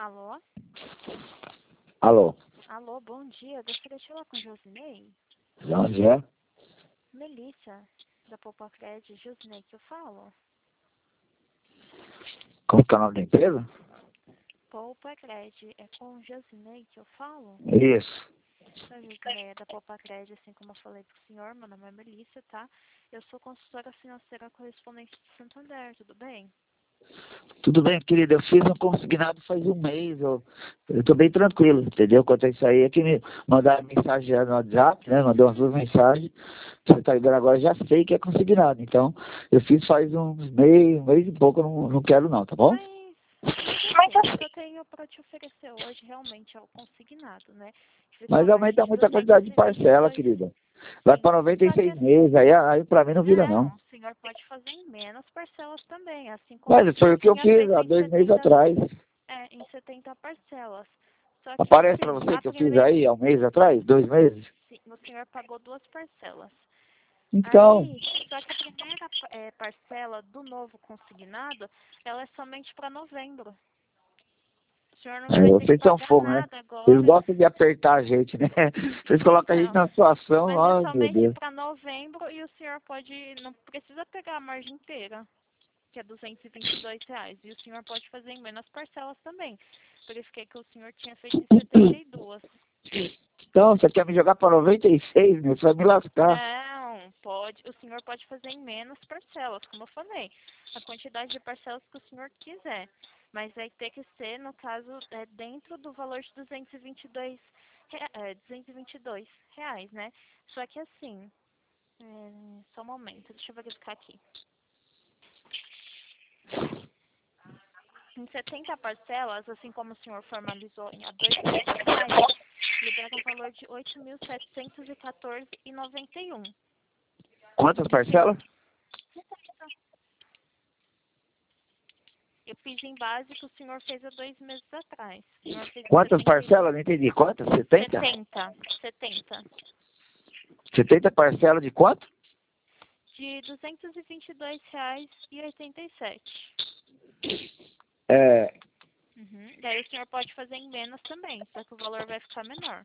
Alô? Alô, Alô, bom dia. Gostaria de falar com Josinei? de onde é? Melissa, da Popacred. Josinei que eu falo? Como que é o nome da empresa? Popacred. É com Josinei que eu falo? Isso. A Josinei é da Popacred, assim como eu falei pro senhor. Meu nome é Melissa, tá? Eu sou consultora financeira correspondente de Santander, tudo bem? Tudo bem, querida, eu fiz um consignado faz um mês, eu tô bem tranquilo, entendeu? Quanto a isso aí, é que me mandaram mensagem já no WhatsApp, né? Mandou umas duas mensagens, você tá ligando agora, já sei que é consignado, então, eu fiz faz um mês e pouco, eu não quero não, tá bom? Mas assim, o que eu tenho para te oferecer hoje realmente é o consignado, né? Fica a Mas margem aumenta de muito a quantidade de parcela, 222. querida. Vai Sim. para Só que 96 assim, meses, aí pra mim não vira não. não, o senhor pode fazer em menos parcelas também, assim como Mas foi o que eu tinha fiz feito há em 2 meses 70, atrás. em 70 parcelas. Só que Aparece pra assim, você a que eu fiz primeira, aí há um mês atrás, 2 meses? sim, o senhor pagou duas parcelas. Então, Aí, só que a primeira parcela do novo consignado, ela é somente para novembro. O senhor não vai ter que vocês são pagar fogo, né? nada Eles agora. gostam de apertar a gente, né? Vocês colocam a gente Então, na situação, mas é ai meu somente Deus. para novembro e o senhor não precisa pegar a margem inteira, que é R$ 222. E o senhor pode fazer em menos parcelas também. Verifiquei que o senhor tinha feito em 72. Então, você quer me jogar para 96, meu? Você vai me lascar. Não, pode. O senhor pode fazer em menos parcelas, como eu falei. A quantidade de parcelas que o senhor quiser. Mas vai ter que ser, no caso, dentro do valor de R$ 222, né? Só que assim, só um momento, deixa eu verificar aqui. Em 70 parcelas, assim como o senhor formalizou há 2 meses atrás, libera um valor de R$ 8.714,91. Quantas parcelas? Eu fiz em base que o senhor fez há 2 meses atrás. O senhor fez em Quantas 72. parcelas? Não entendi. Quantas? 70? 70. 70. 70 parcelas de quanto? De R$ 222,87. É, Uhum. Daí o senhor pode fazer em menos também, só que o valor vai ficar menor.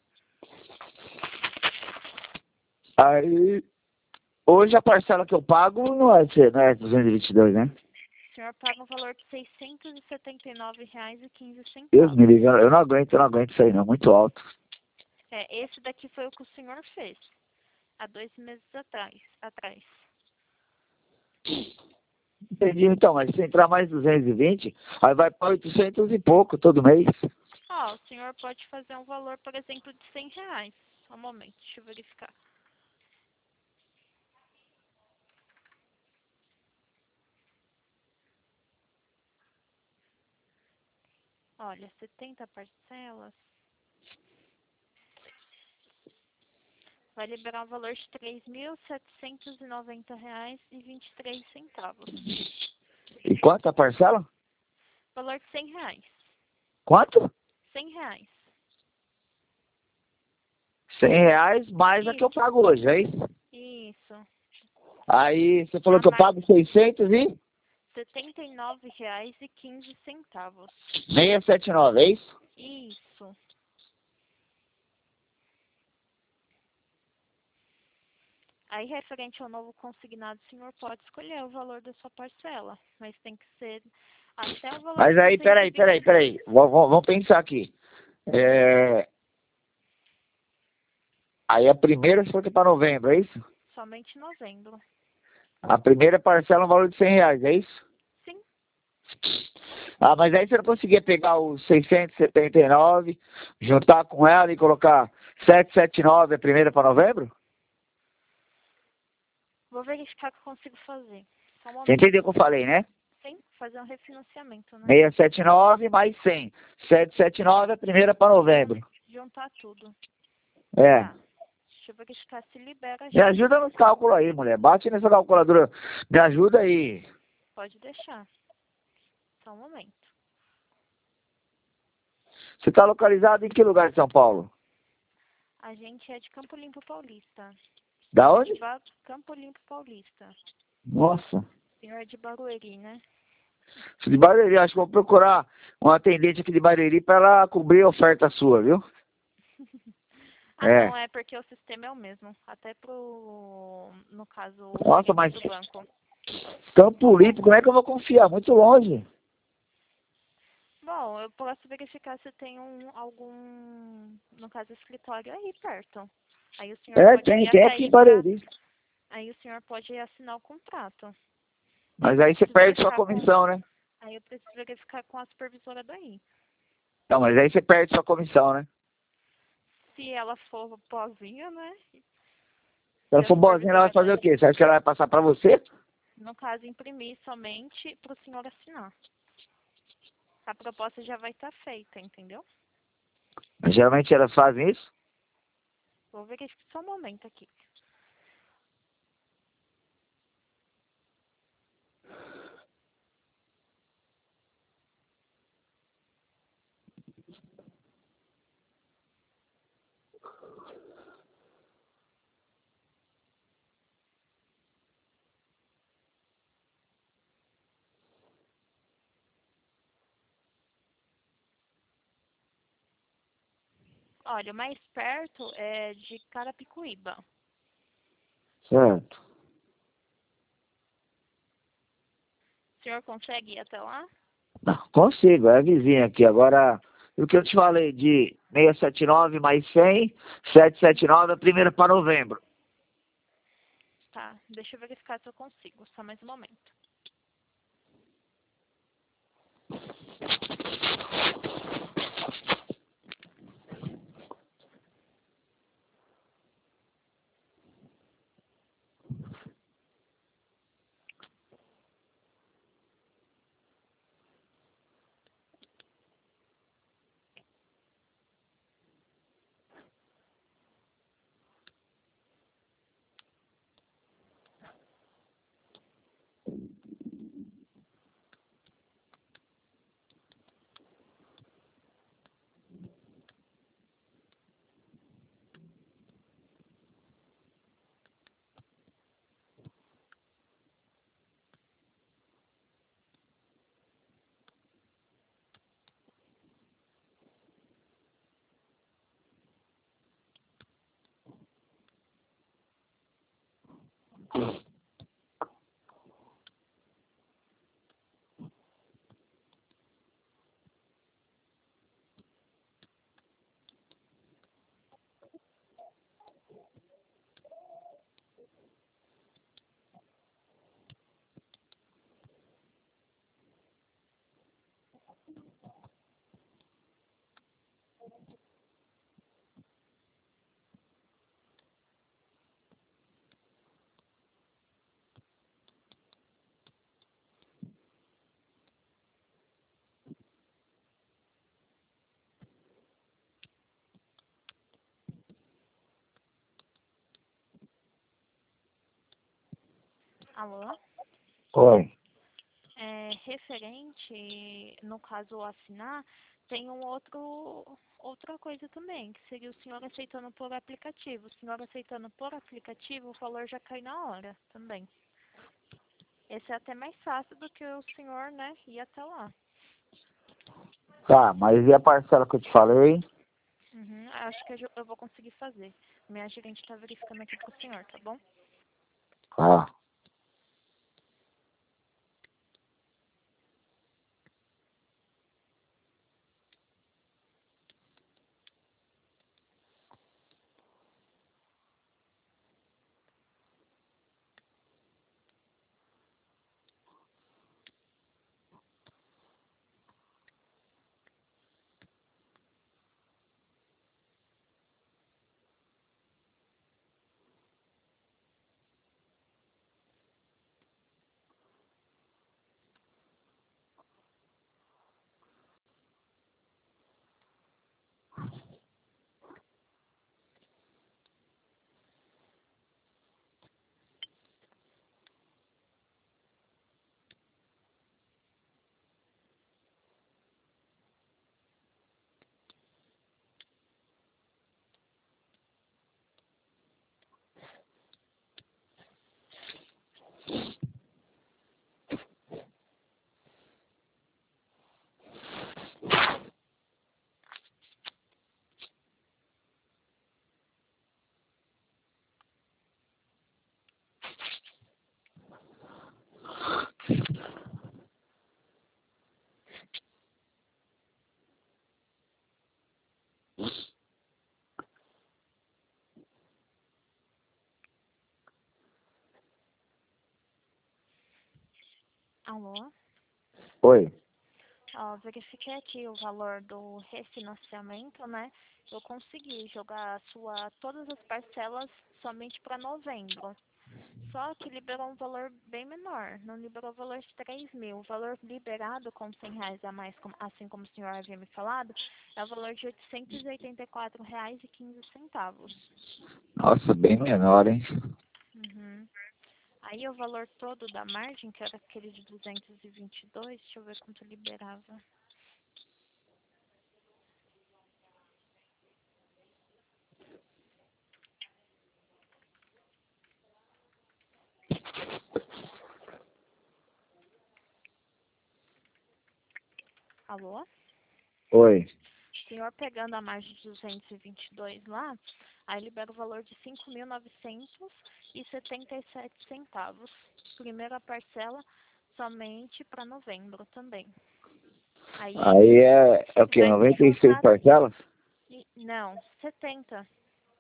aí, hoje a parcela que eu pago não é 222, né? O senhor paga um valor de R$ 679,15. Deus me livre, eu não aguento isso aí não, muito alto. Esse daqui foi o que o senhor fez há 2 meses atrás. Entendi, então, mas se entrar mais 220, aí vai para 800 e pouco todo mês. O senhor pode fazer um valor, por exemplo, de R$ 100. Só um momento, deixa eu verificar. Olha, 70 parcelas vai liberar um valor de R$ 3.790,23. E quanto a parcela? Valor de R$ 100. Quanto? R$ 100. R$ 100 mais a que eu Isso, pago hoje, é isso? isso. Aí você falou A que eu mais pago 600 e R$ 79,15. 679, é isso? Isso. Aí, referente ao novo consignado, o senhor pode escolher o valor da sua parcela, mas tem que ser até o valor Mas de aí, peraí. 222. Vamos pensar aqui. É, aí a primeira foi que para novembro, é isso? Somente em novembro. A primeira parcela no valor de R$ 100, é isso? Sim. Ah, mas aí você não conseguia pegar os 679, juntar com ela e colocar 779 a primeira para novembro? Vou verificar o que eu consigo fazer. Só um Você momento. entendeu o que eu falei, né? Sim, fazer um refinanciamento, né? 679 mais 100. 779 a primeira para novembro. Juntar tudo. É. Tá. Deixa eu verificar se libera Me já. ajuda nos cálculos aí, mulher. Bate nessa calculadora. Me ajuda aí. Pode deixar. Só um momento. Você está localizado em que lugar de São Paulo? A gente é de Campo Limpo Paulista. Da Sou de onde? Campo Limpo Paulista. Nossa. Senhor é de Barueri, né? Sou de Barueri. Acho que vou procurar uma atendente aqui de Barueri para ela cobrir a oferta sua, viu? Ah, É. não, é porque o sistema é o mesmo. Até no caso, o Nossa, limite mas do banco. Campo Limpo, como é que eu vou confiar? Muito longe. Bom, eu posso verificar se tem algum, no caso, escritório aí perto. Aí o senhor É, pode tem, ir tem até aqui em aí pra... Barueri. Aí o senhor pode assinar o contrato. Mas Eu aí você preciso perde sua verificar com... comissão, né? Aí eu preciso verificar com a supervisora daí. Não, mas aí você perde sua comissão, né? Se ela for boazinha, né? Se ela Se a for boazinha, ela vai supervisora fazer o daí, quê? Você acha que ela vai passar para você? no caso, imprimir somente para o senhor assinar. A proposta já vai estar feita, entendeu? Geralmente elas fazem isso. Vou verificar só um momento aqui. Olha, o mais perto é de Carapicuíba. Certo. O senhor consegue ir até lá? Não, consigo, é a vizinha aqui. Agora, o que eu te falei de 679 mais 100, 779, a primeira para novembro. Tá, deixa eu verificar se eu consigo. Só mais um momento. Alô? Oi. Referente, no caso assinar, tem outra coisa também, que seria o senhor aceitando por aplicativo. O senhor aceitando por aplicativo, o valor já cai na hora também. Esse é até mais fácil do que o senhor, né, ir até lá. Tá, mas e a parcela que eu te falei? Uhum, acho que eu vou conseguir fazer. Minha gerente está verificando aqui pro senhor, tá bom? Ah. Alô? Oi. Ó, verifiquei aqui o valor do refinanciamento, né? Eu consegui jogar todas as parcelas somente para novembro. Só que liberou um valor bem menor, não liberou o valor de 3 mil. O valor liberado com R$ 100 a mais, assim como o senhor havia me falado, é o valor de R$ 884,15. Nossa, bem menor, hein? Uhum. Aí o valor todo da margem, que era aquele de 222, deixa eu ver quanto liberava. Alô? Oi. O senhor pegando a margem de 222 lá, aí libera o valor de 5.977 centavos. Primeira parcela somente para novembro também. Aí Aí é o quê? vai 96 descontar. parcelas? Não, 70.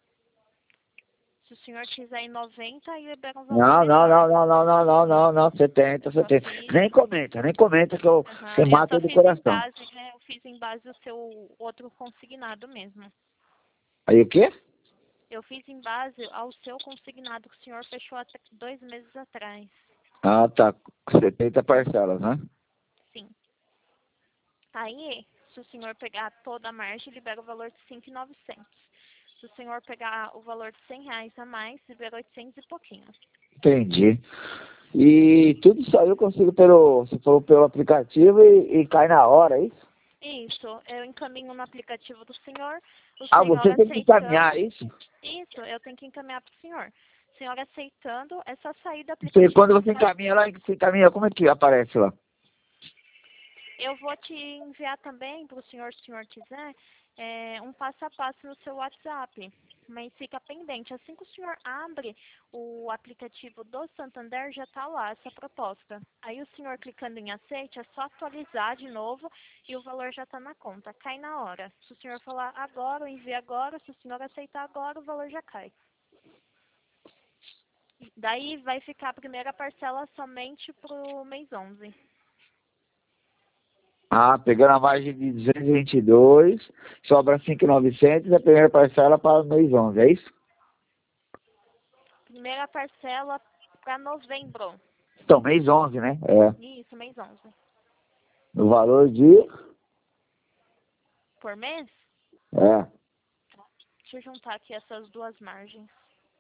Se o senhor quiser em 90, aí libera um valor Não, não, menor. não, não, não, não, não, não, não, 70, Só 70. fiz. Nem comenta que você Eu mata só do fiz em coração. base, né? Eu fiz em base o seu outro consignado mesmo. Aí o quê? Eu fiz em base ao seu consignado que o senhor fechou há 2 meses atrás. Ah, tá. 70 parcelas, né? Sim. Aí, se o senhor pegar toda a margem, libera o valor de 5.900. Se o senhor pegar o valor de R$ 100 a mais, libera 800 e pouquinho. Entendi. E tudo isso aí eu consigo você falou pelo aplicativo e cai na hora, é isso? Isso, eu encaminho no aplicativo do senhor, o Ah, senhor você tem que aceitando. encaminhar isso? Isso, eu tenho que encaminhar para o senhor. O senhor aceitando, é só sair do Quando aplicativo. você encaminha lá, você encaminha, como é que aparece lá? Eu vou te enviar também, para o senhor, se o senhor quiser, um passo a passo no seu WhatsApp. Mas fica pendente. Assim que o senhor abre o aplicativo do Santander, já está lá essa proposta. Aí o senhor clicando em aceite, é só atualizar de novo e o valor já está na conta. Cai na hora. Se o senhor falar agora, eu envio agora. Se o senhor aceitar agora, o valor já cai. Daí vai ficar a primeira parcela somente para o mês 11. Ah, pegando a margem de 222, sobra 5.900 e a primeira parcela para o mês 11, é isso? Primeira parcela para novembro. Então, mês 11, né? É. Isso, mês 11. No valor de... Por mês? É. Deixa eu juntar aqui essas duas margens.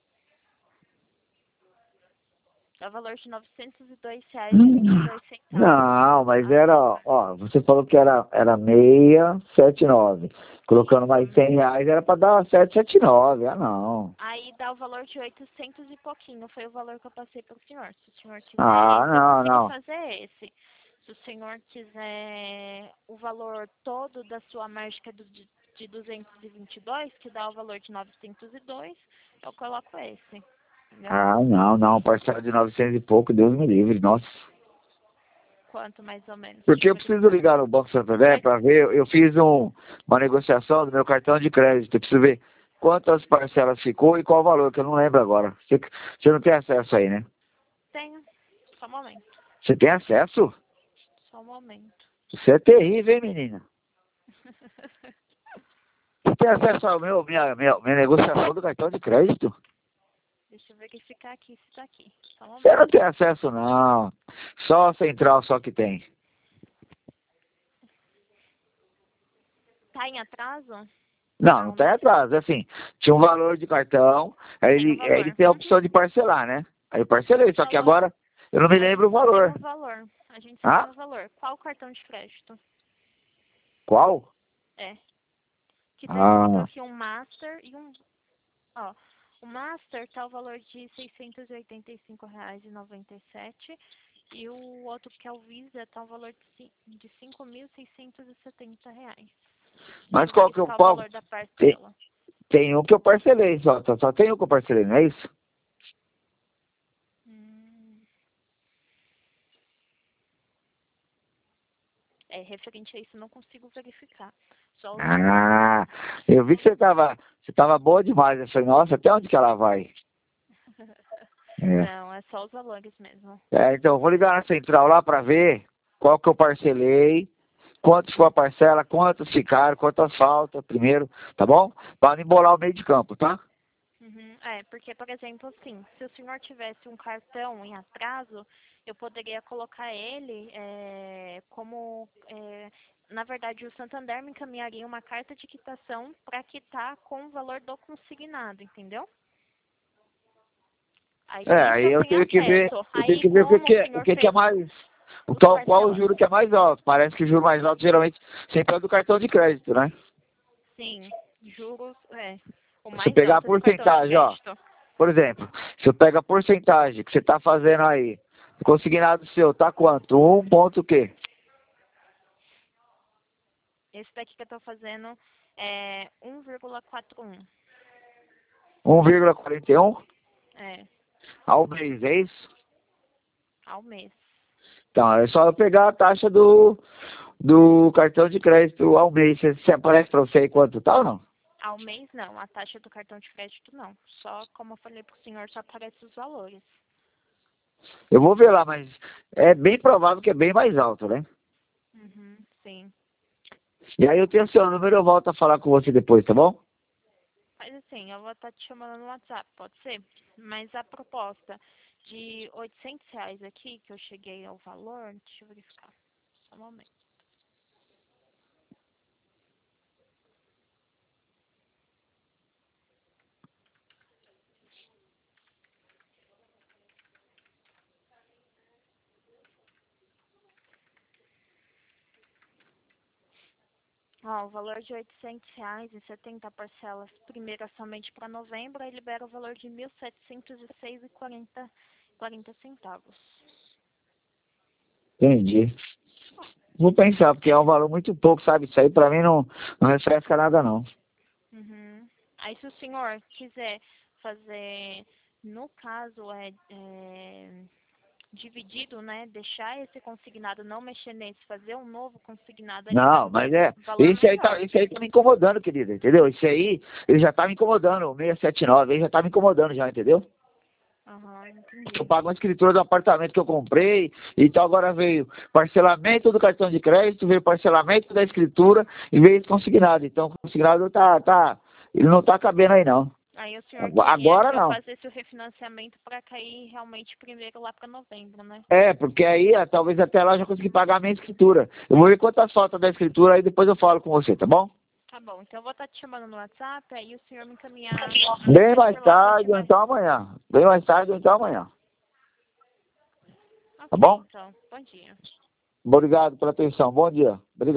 É o valor de R$ 902,22. Não, mas As era, duas margens. ó, você falou que era 679. Colocando Isso. mais R$ 100 era para dar 779. Ah, não. Aí dá o valor de 800 e pouquinho. Foi o valor que eu passei para o senhor. Se o senhor quiser Ah, esse, eu não, consigo não. fazer esse. Se o senhor quiser o valor todo da sua margem, que é de 222, que dá o valor de 902, eu coloco esse. Entendeu? Ah, não, não. Parcela de 900 e pouco, Deus me livre, nossa. Quanto mais ou menos? Deixa Porque eu eu preciso verificar. ligar no Banco Santander Mas, para ver. Eu fiz uma negociação do meu cartão de crédito. Eu preciso ver quantas parcelas ficou e qual o valor, que eu não lembro agora. Você não tem acesso aí, né? tenho. Só um momento. Você tem acesso? Só um momento. Você é terrível, hein, menina? Você tem acesso ao minha negociação do cartão de crédito? Deixa eu verificar aqui se tá aqui. Só um Você não momento. tem acesso, não. Só a central só que tem. Tá em atraso? Não, Ah, não o tem meu atraso. É assim, tinha um valor de cartão, aí tem o ele valor. tem a Uhum. opção de parcelar, né? Aí eu parcelei, O só que valor. agora eu não me A lembro o gente só tem valor. o valor. A gente só Ah? tem o valor. Qual o cartão de crédito? Qual? É. Que tá escrito Ah, aqui um Master e um. Ó. O Master tá o valor de R$ 685,97. E o outro, que é o Visa, tá o valor de R$ 5.670. Deixa mas eu qual que eu verificar o qual? valor da Tem, parcela. tem um que eu parcelei só tem um que eu parcelei, não é isso? Hum, referente a isso, eu não consigo verificar. Só os outros. Ah, eu vi que você tava boa demais. Eu falei, nossa, até onde que ela vai? É. Não, é só os valores mesmo. Então, eu vou ligar na central lá para ver qual que eu parcelei, quanto ficou a parcela, quantos ficaram, quantas faltam primeiro, tá bom? Para não embolar o meio de campo, tá? Uhum. É, porque, por exemplo, assim, se o senhor tivesse um cartão em atraso, eu poderia colocar ele como... na verdade, o Santander me encaminharia uma carta de quitação para quitar com o valor do consignado, entendeu? Aí isso Aí eu tenho acesso. eu tenho Aí que ver como o o senhor que é fez mais, os qual o parcela... juro que é mais alto. Parece que o juro mais alto geralmente sempre é do cartão de crédito, né? Sim, juros, o Se eu mais pegar a alto é do cartão de porcentagem, ó, crédito. por exemplo, se eu pego a porcentagem que você está fazendo aí, o consignado seu tá quanto? Um ponto o quê? Esse daqui que eu tô fazendo é 1,41. 1,41 É, ao mês, é isso? ao mês. Então, é só eu pegar a taxa do cartão de crédito ao mês. Se aparece para você aí quanto tá ou não? Ao mês não, a taxa do cartão de crédito não. Só, como eu falei pro senhor, só aparece os valores. Eu vou ver lá, mas é bem provável que é bem mais alto, né? Uhum, sim. E aí eu tenho seu número, eu volto a falar com você depois, tá bom? Mas assim, eu vou estar te chamando no WhatsApp, pode ser? Mas a proposta de R$ 800 aqui, que eu cheguei ao valor, deixa eu verificar. Só um momento. Ó, o valor de R$ 800 em 70 parcelas, primeira somente para novembro, aí libera o valor de 1.706,40 centavos. Entendi. Vou pensar, porque é um valor muito pouco, sabe? Isso aí pra mim não refresca nada, não. Uhum. Aí se o senhor quiser fazer, no caso, dividido, né? Deixar esse consignado, não mexer nesse, fazer um novo consignado, aí libera Não, um mas valor menor. isso aí tá me incomodando, querida, entendeu? Isso aí, ele já tá me incomodando, o 679, ele já tá me incomodando já, entendeu? Aham, Eu entendi. pago uma escritura do apartamento que eu comprei, então agora veio parcelamento do cartão de crédito, veio parcelamento da escritura e veio consignado. Então o consignado ele não tá cabendo aí não. Aí o senhor queria Agora que eu não. fizesse o refinanciamento para cair realmente primeiro lá para novembro, né? É, porque aí talvez até lá eu já consegui pagar a minha escritura. Eu vou ver quantas faltas da escritura, aí depois eu falo com você, tá bom? Tá bom, então eu vou estar te chamando no WhatsApp, aí o senhor me encaminhar Bem depois mais por volta de tarde ou mais. então amanhã. Bem mais tarde ou então amanhã. Tá Ok, bom? então. Bom dia. Obrigado pela atenção. Bom dia. Obrigado.